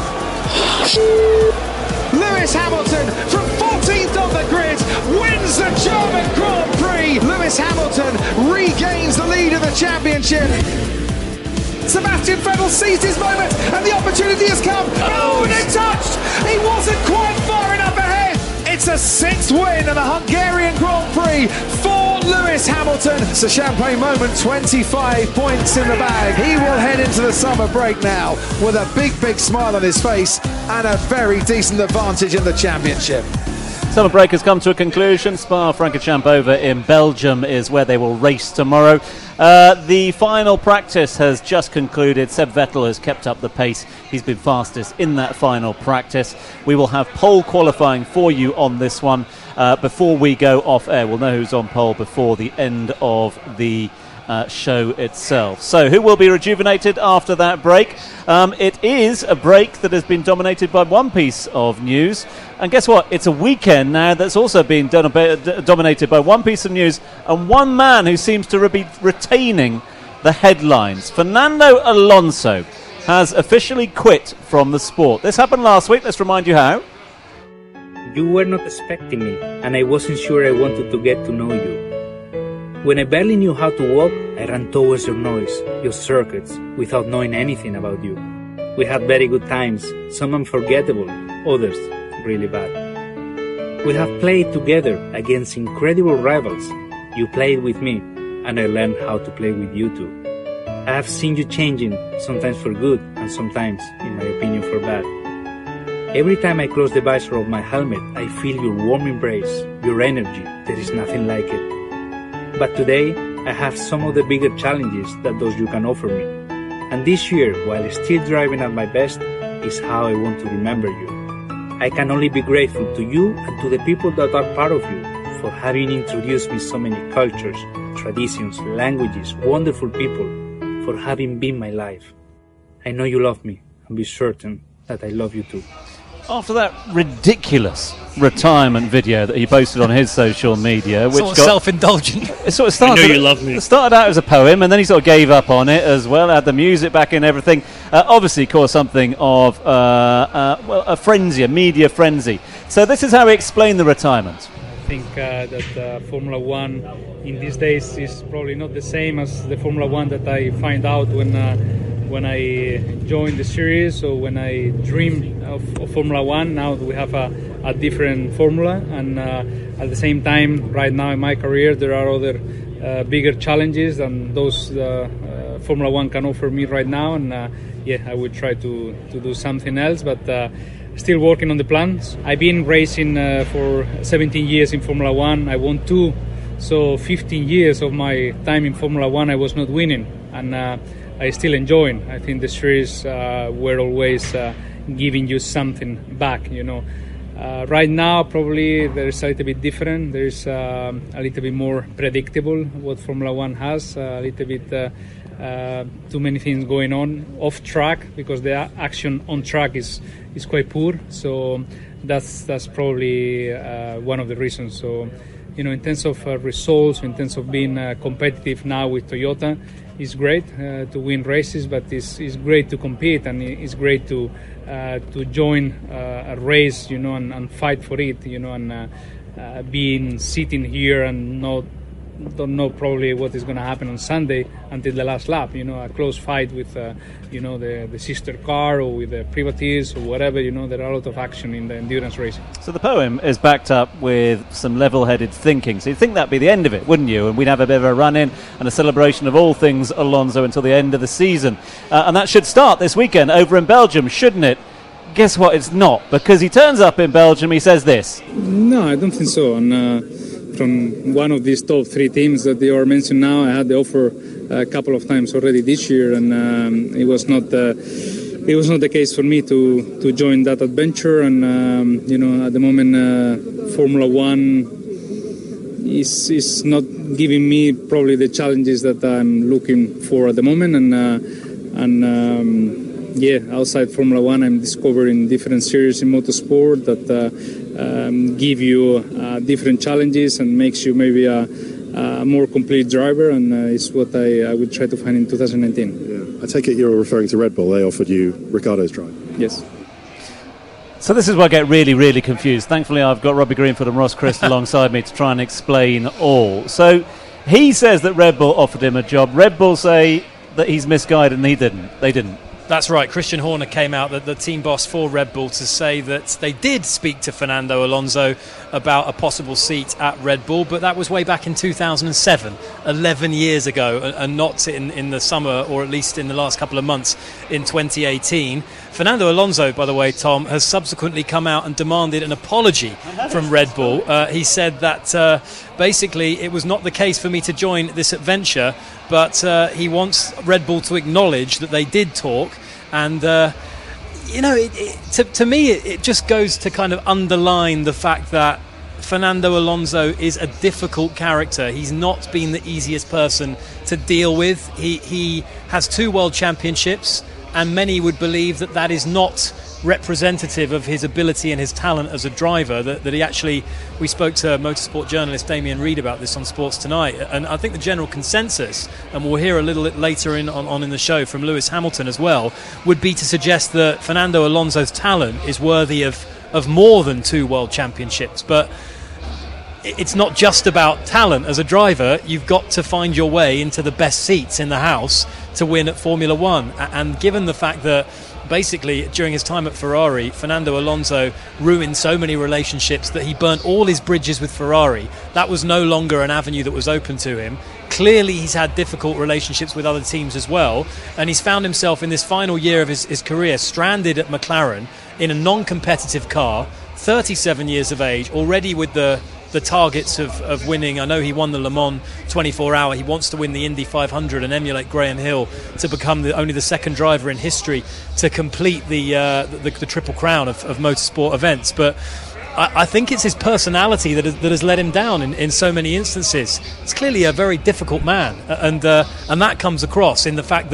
Lewis Hamilton from 14th on the grid wins the German Grand Prix. Lewis Hamilton regains the lead of the championship. Sebastian Vettel seized his moment and the opportunity has come. Oh, and it touched! He wasn't quite far enough ahead. It's a 6th win of the Hungarian Grand Prix for Lewis Hamilton. It's a champagne moment, 25 points in the bag. He will head into the summer break now with a big, big smile on his face and a very decent advantage in the championship. Summer break has come to a conclusion. Spa-Francorchamps over in Belgium is where they will race tomorrow. The final practice has just concluded. Seb Vettel has kept up the pace. He's been fastest in that final practice. We will have pole qualifying for you on this one. Before we go off air, we'll know who's on pole before the end of the show itself. So who will be rejuvenated after that break? It is a break that has been dominated by one piece of news, and guess what, it's a weekend now that's also been dominated by one piece of news and one man who seems to be retaining the headlines. Fernando Alonso has officially quit from the sport. This happened last week. Let's remind you how. You were not expecting me, and I wasn't sure I wanted to get to know you. When I barely knew how to walk, I ran towards your noise, your circuits, without knowing anything about you. We had very good times, some unforgettable, others really bad. We have played together against incredible rivals. You played with me, and I learned how to play with you too. I have seen you changing, sometimes for good, and sometimes, in my opinion, for bad. Every time I close the visor of my helmet, I feel your warm embrace, your energy. There is nothing like it. But today, I have some of the bigger challenges that those you can offer me. And this year, while still driving at my best, is how I want to remember you. I can only be grateful to you and to the people that are part of you for having introduced me so many cultures, traditions, languages, wonderful people, for having been my life. I know you love me, and be certain that I love you too. After that ridiculous retirement video that he posted on his social media, which sort of self-indulgent. It sort of started, I know you love me. It started out as a poem, and then he sort of gave up on it as well. Had the music back and everything. Obviously, caused something of a frenzy, a media frenzy. So this is how he explained the retirement. I think that Formula One in these days is probably not the same as the Formula One that I find out when I joined the series or when I dreamed of Formula One. Now we have a different formula, and at the same time, right now in my career, there are other bigger challenges than those Formula One can offer me right now. And I would try to do something else, but still working on the plans. I've been racing for 17 years in Formula One. I won 2, so 15 years of my time in Formula One I was not winning, and I still enjoying. I think the series were always giving you something back, you know. Right now, probably there's a little bit different. There's a little bit more predictable what Formula One has. A little bit too many things going on off track, because the action on track is quite poor. So that's probably one of the reasons. So, you know, in terms of results, in terms of being competitive now with Toyota, it's great to win races, but it's great to compete, and it's great to join a race, you know, and fight for it, you know, and being sitting here and don't know probably what is going to happen on Sunday until the last lap, you know, a close fight with you know, the sister car or with the privateers or whatever, you know. There are a lot of action in the endurance racing. So the poem is backed up with some level-headed thinking. So you'd think that'd be the end of it, wouldn't you? And we'd have a bit of a run-in and a celebration of all things Alonso until the end of the season. And that should start this weekend over in Belgium, shouldn't it? Guess what? It's not, because he turns up in Belgium, he says this. No, I don't think so. And from one of these top 3 teams that you are mentioning now, I had the offer a couple of times already this year, and it was not the case for me to join that adventure. And you know, at the moment, Formula One is not giving me probably the challenges that I'm looking for at the moment. And outside Formula One, I'm discovering different series in motorsport that give you different challenges and makes you maybe a more complete driver, and it's what I would try to find in 2019. I take it you're referring to Red Bull. They offered you Ricciardo's drive. Yes. So this is where I get really, really confused. Thankfully, I've got Robbie Greenfield and Ross Christ alongside me to try and explain all. So he says that Red Bull offered him a job. Red Bull say that he's misguided, and they didn't. That's right. Christian Horner came out, the team boss for Red Bull, to say that they did speak to Fernando Alonso about a possible seat at Red Bull, but that was way back in 2007, 11 years ago, and not in the summer, or at least in the last couple of months in 2018. Fernando Alonso, by the way, Tom, has subsequently come out and demanded an apology from Red Bull. He said that basically it was not the case for me to join this adventure, but he wants Red Bull to acknowledge that they did talk. And, you know, to me, it just goes to kind of underline the fact that Fernando Alonso is a difficult character. He's not been the easiest person to deal with. He has 2 world championships, and many would believe that that is not representative of his ability and his talent as a driver. That he actually, we spoke to motorsport journalist Damien Reed about this on Sports Tonight, and I think the general consensus, and we'll hear a little bit later in the show from Lewis Hamilton as well, would be to suggest that Fernando Alonso's talent is worthy of more than 2 world championships. But it's not just about talent as a driver. You've got to find your way into the best seats in the house to win at Formula One. And given the fact that basically during his time at Ferrari, Fernando Alonso ruined so many relationships that he burnt all his bridges with Ferrari, that was no longer an avenue that was open to him. Clearly he's had difficult relationships with other teams as well, and he's found himself in this final year of his career stranded at McLaren in a non-competitive car, 37 years of age, already with the targets of winning. I know he won the Le Mans 24-hour. He wants to win the Indy 500 and emulate Graham Hill to become only the second driver in history to complete the Triple Crown of motorsport events. But I think it's his personality that has let him down in so many instances. He's clearly a very difficult man, and that comes across in the fact that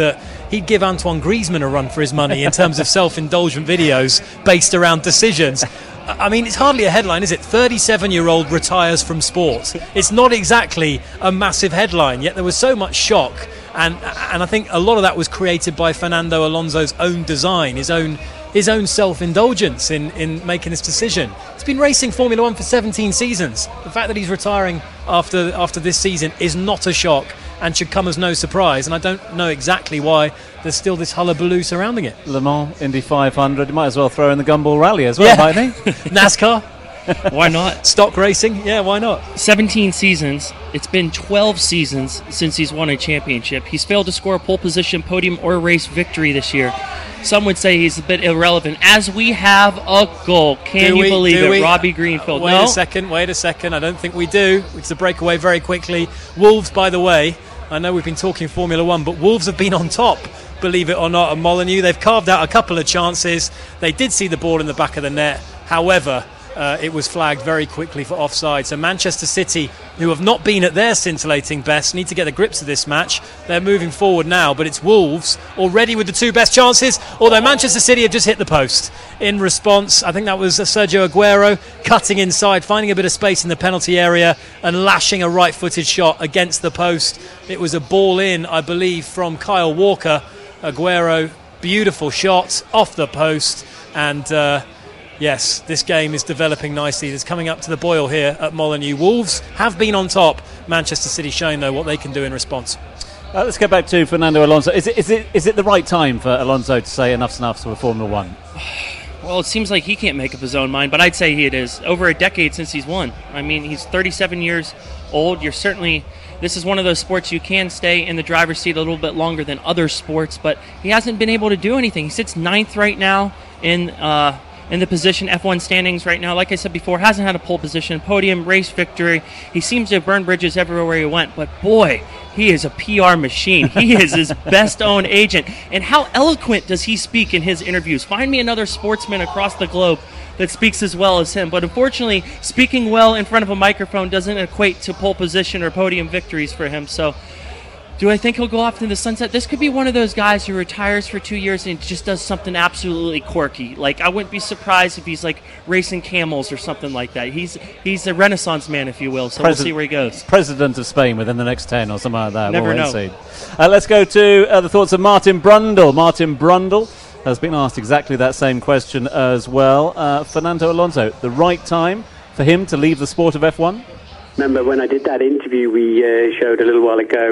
he'd give Antoine Griezmann a run for his money in terms of self-indulgent videos based around decisions. I mean, it's hardly a headline, is it? 37-year-old retires from sport. It's not exactly a massive headline, yet there was so much shock. And I think a lot of that was created by Fernando Alonso's own design, his own self-indulgence in making this decision. He's been racing Formula 1 for 17 seasons. The fact that he's retiring after this season is not a shock and should come as no surprise. And I don't know exactly why there's still this hullabaloo surrounding it. Le Mans, Indy 500, you might as well throw in the Gumball Rally as well, mightn't he? NASCAR. Why not? Stock racing, yeah, why not? 17 seasons. It's been 12 seasons since he's won a championship. He's failed to score a pole position, podium, or race victory this year. Some would say he's a bit irrelevant. As we have a goal. Can you believe it? Robbie Greenfield. Wait a second. I don't think we do. It's a breakaway very quickly. Wolves, by the way, I know we've been talking Formula 1, but Wolves have been on top, believe it or not, at Molineux. They've carved out a couple of chances. They did see the ball in the back of the net. However, it was flagged very quickly for offside. So Manchester City, who have not been at their scintillating best, need to get the grips of this match. They're moving forward now, but it's Wolves already with the two best chances, although Manchester City have just hit the post. In response, I think that was Sergio Aguero cutting inside, finding a bit of space in the penalty area and lashing a right-footed shot against the post. It was a ball in, I believe, from Kyle Walker. Aguero, beautiful shot off the post, and yes, this game is developing nicely. It's coming up to the boil here at Molineux. Wolves have been on top. Manchester City showing, though, what they can do in response. Let's get back to Fernando Alonso. Is it the right time for Alonso to say enough's enough for Formula 1? Well, it seems like he can't make up his own mind, but I'd say it is. Over a decade since he's won. I mean, he's 37 years old. This is one of those sports you can stay in the driver's seat a little bit longer than other sports, but he hasn't been able to do anything. He sits 9th right now in the position F1 standings right now. Like I said before, hasn't had a pole position, podium, race victory. He seems to have burned bridges everywhere he went, but boy, he is a PR machine. He is his best own agent. And how eloquent does he speak in his interviews? Find me another sportsman across the globe that speaks as well as him. But unfortunately, speaking well in front of a microphone doesn't equate to pole position or podium victories for him. So do I think he'll go off into the sunset? This could be one of those guys who retires for 2 years and just does something absolutely quirky. Like, I wouldn't be surprised if he's like racing camels or something like that. He's a Renaissance man, if you will. So we'll see where he goes. President of Spain within the next 10 or something like that. Never know. Let's go to the thoughts of Martin Brundle. Martin Brundle has been asked exactly that same question as well. Fernando Alonso, the right time for him to leave the sport of F1? Remember when I did that interview we showed a little while ago,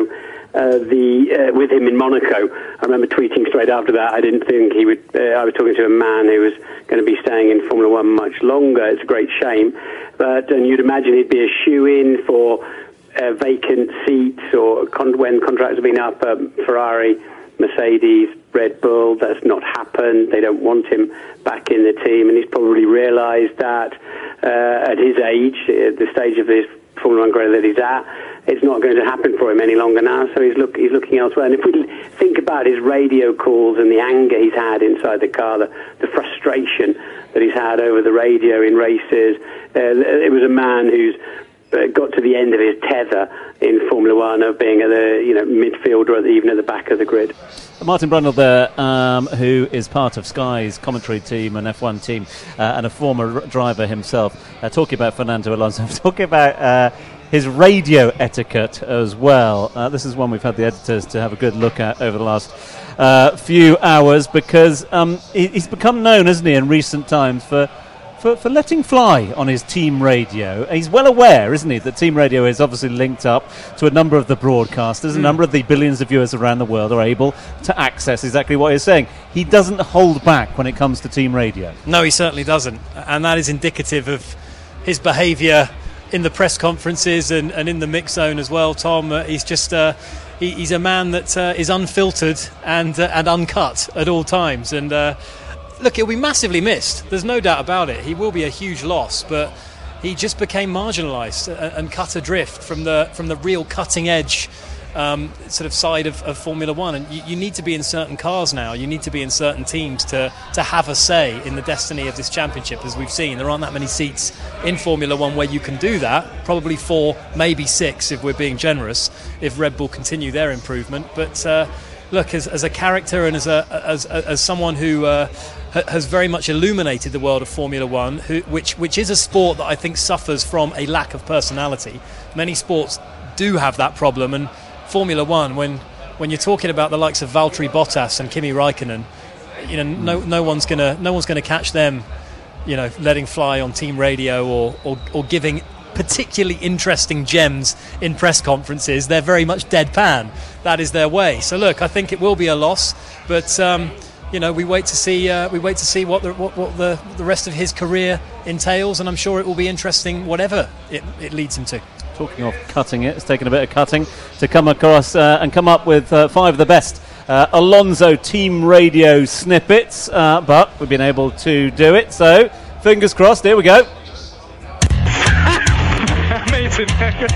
with him in Monaco. I remember tweeting straight after that. I didn't think he would. I was talking to a man who was going to be staying in Formula 1 much longer. It's a great shame, and you'd imagine he'd be a shoe-in for vacant seats or when contracts have been up. Ferrari, Mercedes, Red Bull. That's not happened. They don't want him back in the team, and he's probably realised that at his age, at the stage of his Formula 1 career that he's at, it's not going to happen for him any longer now, so he's looking elsewhere. And if we think about his radio calls and the anger he's had inside the car, the frustration that he's had over the radio in races, it was a man who's got to the end of his tether in Formula 1 of being at the midfield or even at the back of the grid. Martin Brundle there, who is part of Sky's commentary team and F1 team and a former driver himself, talking about Fernando Alonso, talking about his radio etiquette as well. This is one we've had the editors to have a good look at over the last few hours, because he's become known, hasn't he, in recent times for letting fly on his team radio. He's well aware, isn't he, that team radio is obviously linked up to a number of the broadcasters. A number of the billions of viewers around the world are able to access exactly what he's saying. He doesn't hold back when it comes to team radio. No, he certainly doesn't. And that is indicative of his behaviour in the press conferences and in the mix zone as well, Tom. He's just he's a man that is unfiltered and uncut at all times. And look, he'll be massively missed. There's no doubt about it. He will be a huge loss, but he just became marginalised and cut adrift from the real cutting edge sort of side of Formula 1. And you need to be in certain cars now. You need to be in certain teams to have a say in the destiny of this championship. As we've seen, there aren't that many seats in Formula 1 where you can do that. Probably 4, maybe 6 if we're being generous, if Red Bull continue their improvement. But look, as a character and as someone who has very much illuminated the world of Formula One, which is a sport that I think suffers from a lack of personality. Many sports do have that problem, and Formula One, when you're talking about the likes of Valtteri Bottas and Kimi Räikkönen, no one's gonna catch them, letting fly on team radio or giving particularly interesting gems in press conferences. They're very much deadpan. That is their way. So look, I think it will be a loss, but we wait to see what the rest of his career entails, and I'm sure it will be interesting whatever it leads him to. Talking of cutting it's taken a bit of cutting to come across and come up with 5 of the best Alonso team radio snippets, but we've been able to do it, so fingers crossed. Here we go. Amazing.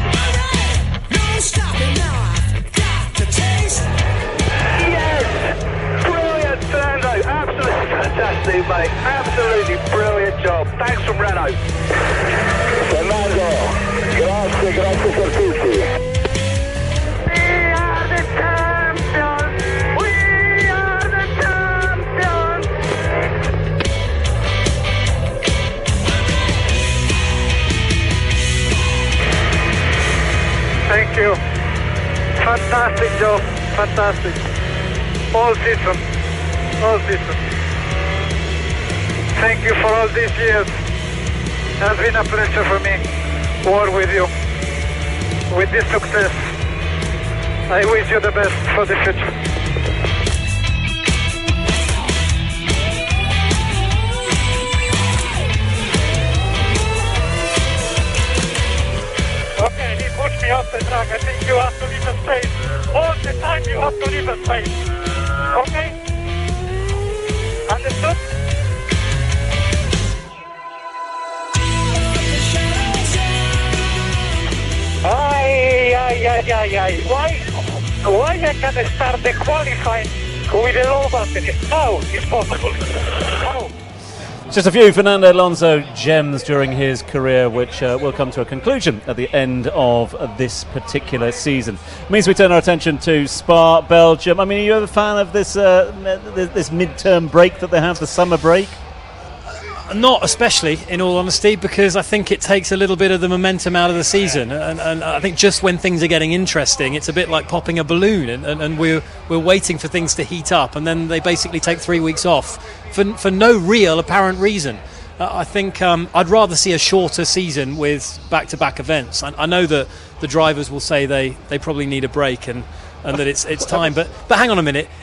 Yes! Brilliant, Fernando. Absolutely fantastic, mate. Absolutely brilliant job. Thanks from Renault. Fernando, grazie per tutti. We are the champions! We are the champions! Thank you. Fantastic job. Fantastic. All season. Thank you for all these years. It has been a pleasure for me to work with you. With this success, I wish you the best for the future. Okay, he pushed me off the track. I think you have to leave the space. All the time you have to leave the space. Okay? Understood? Why I can start the qualifying with a low battery? How is possible? How? Just a few Fernando Alonso gems during his career, which will come to a conclusion at the end of this particular season. It means we turn our attention to Spa, Belgium. I mean, are you a fan of this mid-term break that they have, the summer break? Not especially, in all honesty, because I think it takes a little bit of the momentum out of the season, and I think just when things are getting interesting, it's a bit like popping a balloon, and we're waiting for things to heat up, and then they basically take 3 weeks off for no real apparent reason. I think I'd rather see a shorter season with back-to-back events. I know that the drivers will say they probably need a break and that it's time, but hang on a minute,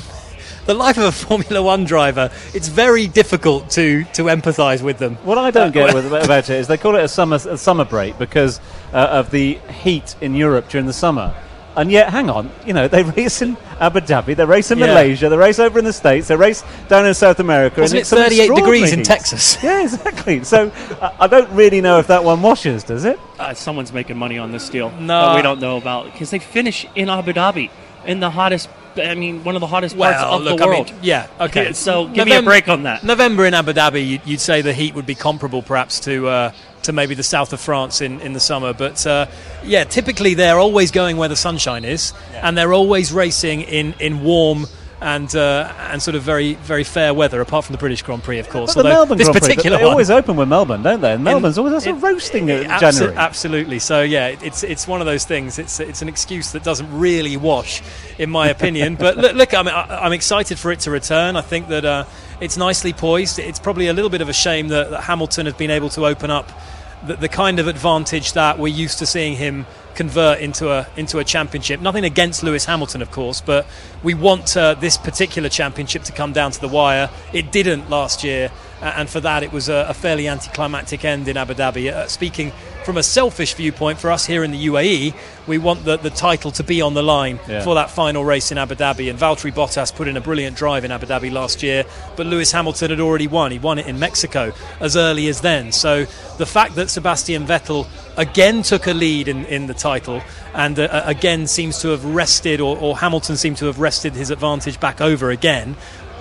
the life of a Formula One driver, it's very difficult to empathise with them. What I don't get about it is they call it a summer break because of the heat in Europe during the summer. And yet, hang on, they race in Abu Dhabi, they race in Malaysia, they race over in the States, they race down in South America. Wasn't it 38 degrees in Texas? Yeah, exactly. So I don't really know if that one washes, does it? Someone's making money on this deal that we don't know about, because they finish in Abu Dhabi in the hottest. One of the hottest parts of the world. Okay. So give me a break on that. November in Abu Dhabi, you'd say the heat would be comparable, perhaps, to maybe the south of France in the summer. But typically they're always going where the sunshine is, and they're always racing in warm and sort of very, very fair weather, apart from the British Grand Prix, of course. But the Melbourne Grand Prix, they always open with Melbourne, don't they? And Melbourne's always roasting in January. Absolutely. So it's one of those things. It's an excuse that doesn't really wash, in my opinion. But look, I'm excited for it to return. I think that it's nicely poised. It's probably a little bit of a shame that Hamilton has been able to open up the kind of advantage that we're used to seeing him convert into a championship. Nothing against Lewis Hamilton, of course, but we want this particular championship to come down to the wire. It didn't last year, and for that it was a fairly anticlimactic end in Abu Dhabi. Speaking from a selfish viewpoint, for us here in the UAE, we want the title to be on the line for that final race in Abu Dhabi, and Valtteri Bottas put in a brilliant drive in Abu Dhabi last year, but Lewis Hamilton had already won. He won it in Mexico as early as then. So the fact that Sebastian Vettel again took a lead in the title and again seems to have wrested, or Hamilton seemed to have wrested his advantage back over again,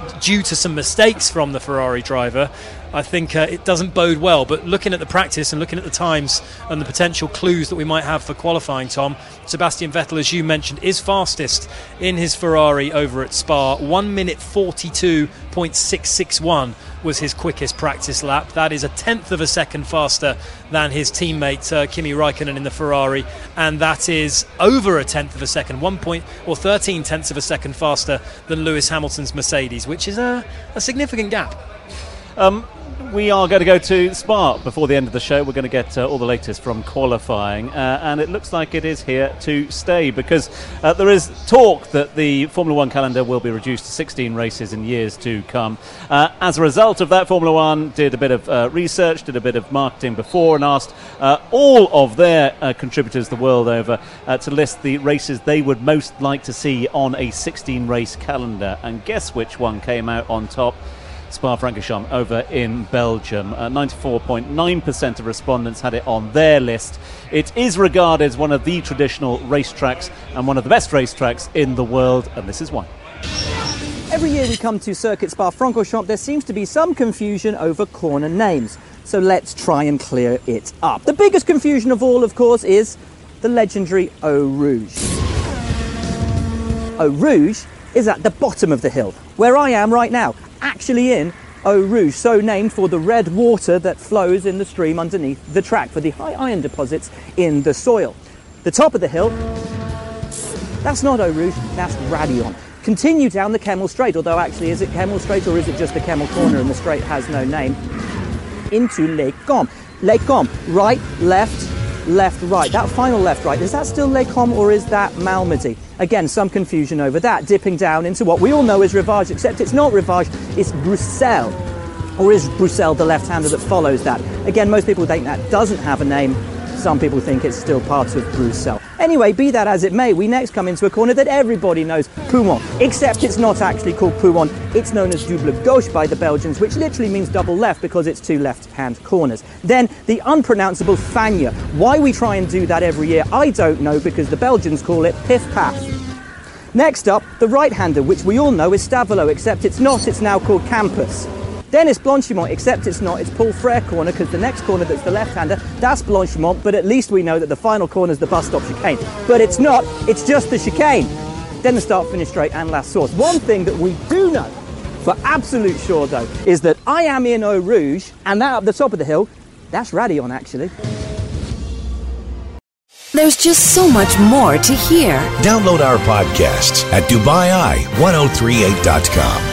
due to some mistakes from the Ferrari driver, I think it doesn't bode well. But looking at the practice and looking at the times and the potential clues that we might have for qualifying, Tom, Sebastian Vettel, as you mentioned, is fastest in his Ferrari over at Spa. 1 minute 42.661 was his quickest practice lap. That is a tenth of a second faster than his teammate Kimi Raikkonen in the Ferrari, and that is over a tenth of a second, 13 tenths of a second faster than Lewis Hamilton's Mercedes, which is a significant gap. We are going to go to Spa before the end of the show. We're going to get all the latest from qualifying, and it looks like it is here to stay, because there is talk that the Formula One calendar will be reduced to 16 races in years to come. As a result of that, Formula One did a bit of research, did a bit of marketing before, and asked all of their contributors the world over to list the races they would most like to see on a 16-race calendar. And guess which one came out on top? Spa-Francorchamps over in Belgium. 94.9% of respondents had it on their list. It is regarded as one of the traditional racetracks and one of the best racetracks in the world, and this is why. Every year we come to Circuit Spa-Francorchamps, there seems to be some confusion over corner names. So let's try and clear it up. The biggest confusion of all, of course, is the legendary Eau Rouge. Eau Rouge is at the bottom of the hill, where I am right now, actually in Eau Rouge, so named for the red water that flows in the stream underneath the track for the high iron deposits in the soil. The top of the hill, that's not Eau Rouge, that's Raidillon. Continue down the Kemmel Straight, although actually is it Kemmel Straight or is it just the Kemmel Corner and the straight has no name, into Les Combes. Les Combes, right, left, left, right. That final left, right, is that still Les Combes or is that Malmedy? Again, some confusion over that, dipping down into what we all know is Rivage, except it's not Rivage, it's Bruxelles. Or is Bruxelles the left-hander that follows that? Again, most people think that doesn't have a name. Some people think it's still part of Bruxelles. Anyway, be that as it may, we next come into a corner that everybody knows, Pouhon. Except it's not actually called Pouhon, it's known as double gauche by the Belgians, which literally means double left because it's two left-hand corners. Then the unpronounceable Fagnes. Why we try and do that every year, I don't know, because the Belgians call it Pif-Paf. Next up, the right-hander, which we all know is Stavelot, except it's not, it's now called Campus. Then it's Blanchimont, except it's not, it's Paul Frere corner, because the next corner that's the left-hander, that's Blanchimont, but at least we know that the final corner is the bus stop chicane. But it's not, it's just the chicane. Then the start, finish straight and last source. One thing that we do know for absolute sure, though, is that I am in Eau Rouge, and that up the top of the hill, that's Raidillon, actually. There's just so much more to hear. Download our podcasts at DubaiEye1038.com.